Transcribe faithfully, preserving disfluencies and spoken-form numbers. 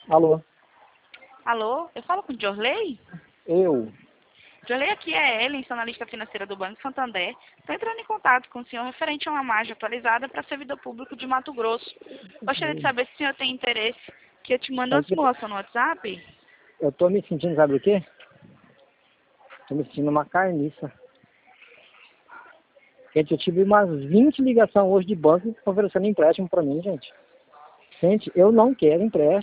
Alô? Alô, eu falo com o Jorley? Eu? Jorley, aqui é Ellen, sou analista financeira do Banco Santander. Estou entrando em contato com o senhor referente a uma margem atualizada para servidor público de Mato Grosso. Gostaria de saber se o senhor tem interesse que eu te mande uma Mas simulação no WhatsApp. eu tô me sentindo, sabe o quê? Tô me sentindo uma carniça. Gente, eu tive umas vinte ligações hoje de banco oferecendo empréstimo pra mim, gente. Gente, eu não quero empréstimo.